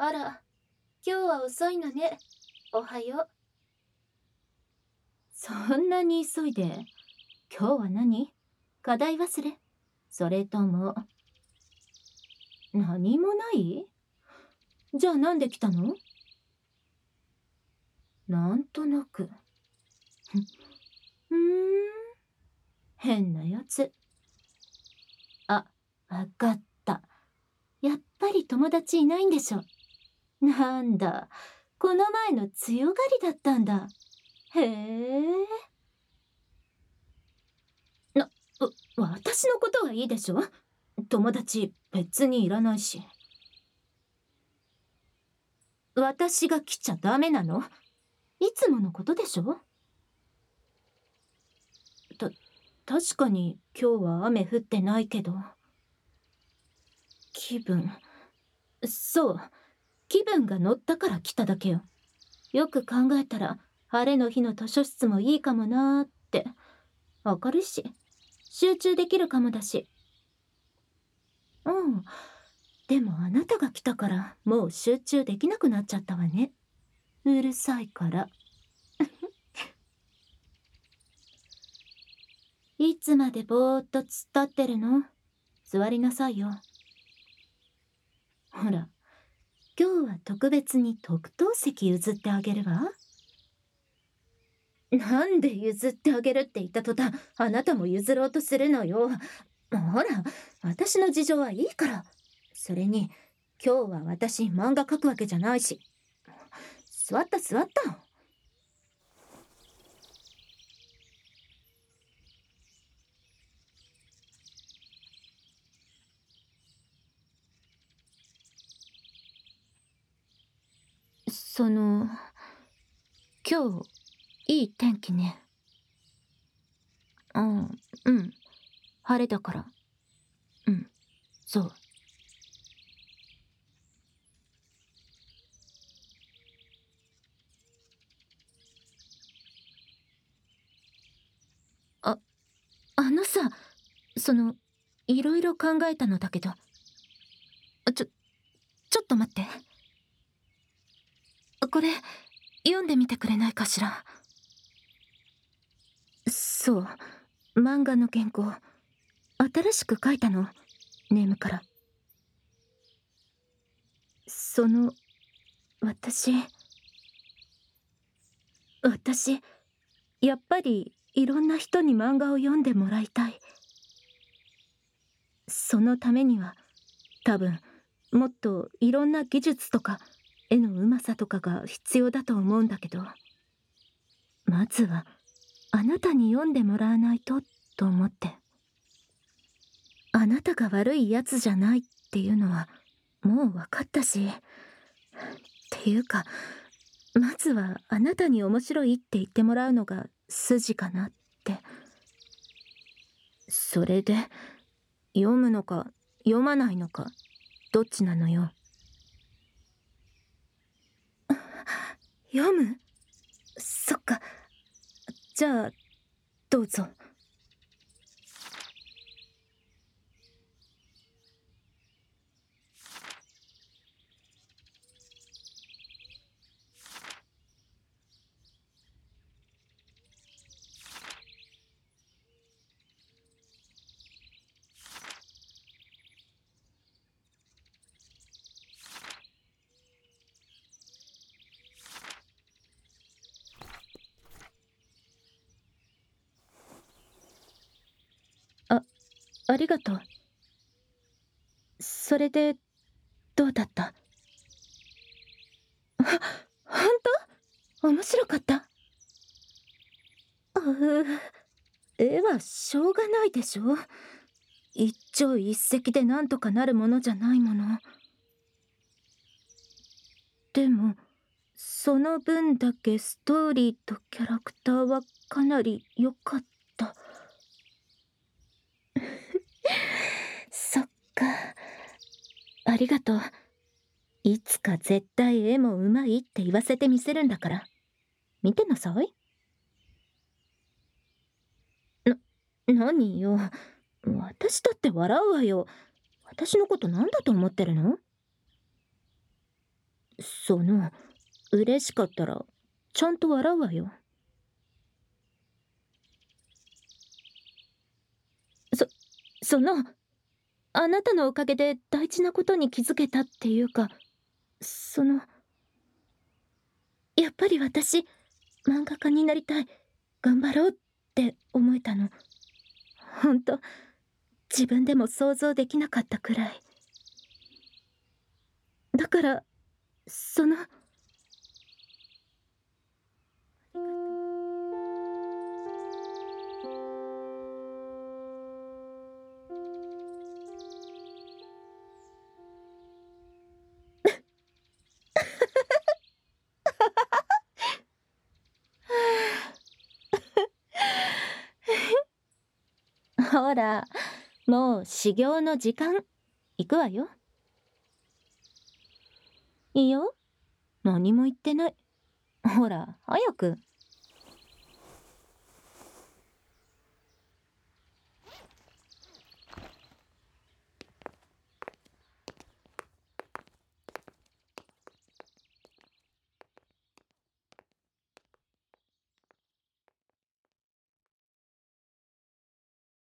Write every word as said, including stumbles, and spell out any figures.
あら、今日は遅いのね。おはよう。 そんなに急いで、今日は何？課題忘れ？それとも、何もない？じゃあなんで来たの？なんとなく。ふーん、変なやつ。あ、わかった。やっぱり友達いないんでしょ。なんだ、この前の強がりだったんだ。へえ。な、う、私のことはいいでしょ。友達別にいらないし。私が来ちゃダメなの？いつものことでしょ。た、確かに今日は雨降ってないけど。気分、そう、気分が乗ったから来ただけよ。よく考えたら、晴れの日の図書室もいいかもなーって。明るいし、集中できるかもだし。うん。でもあなたが来たからもう集中できなくなっちゃったわね。うるさいから。いつまでぼーっと突っ立ってるの？座りなさいよ。ほら、今日は特別に特等席譲ってあげるわ。なんで譲ってあげるって言った途端、あなたも譲ろうとするのよ。ほら、私の事情はいいから。それに、今日は私漫画描くわけじゃないし。座った座った。その、今日、いい天気ね。うん、うん。晴れだから。うん、そう。あ、あのさ、その、いろいろ考えたのだけど。ちょ、ちょっと待って。これ、読んでみてくれないかしら。そう、漫画の原稿。新しく書いたの。ネームから。その、私、私、やっぱりいろんな人に漫画を読んでもらいたい。そのためには、多分、もっといろんな技術とか、絵のうまさとかが必要だと思うんだけど、まずは、あなたに読んでもらわないと、と思って。あなたが悪いやつじゃないっていうのは、もう分かったし、っていうか、まずはあなたに面白いって言ってもらうのが筋かなって。それで、読むのか読まないのか、どっちなのよ。読む？そっか。じゃあ、どうぞ。あ、ありがとう。それで、どうだった？あ、ほんと？面白かった？うう、絵はしょうがないでしょ。一朝一夕でなんとかなるものじゃないもの。でも、その分だけストーリーとキャラクターはかなり良かった。そっか。ありがとう。いつか絶対絵もうまいって言わせてみせるんだから。見てなさい。な、何よ。私だって笑うわよ。私のことなんだと思ってるの？ その嬉しかったらちゃんと笑うわよ。そそのあなたのおかげで大事なことに気づけたっていうか、そのやっぱり私漫画家になりたい、頑張ろうって思えたの。ほんと自分でも想像できなかったくらい。だからそのほら、もう修行の時間。行くわよ。いいよ、何も言ってない。ほら早く。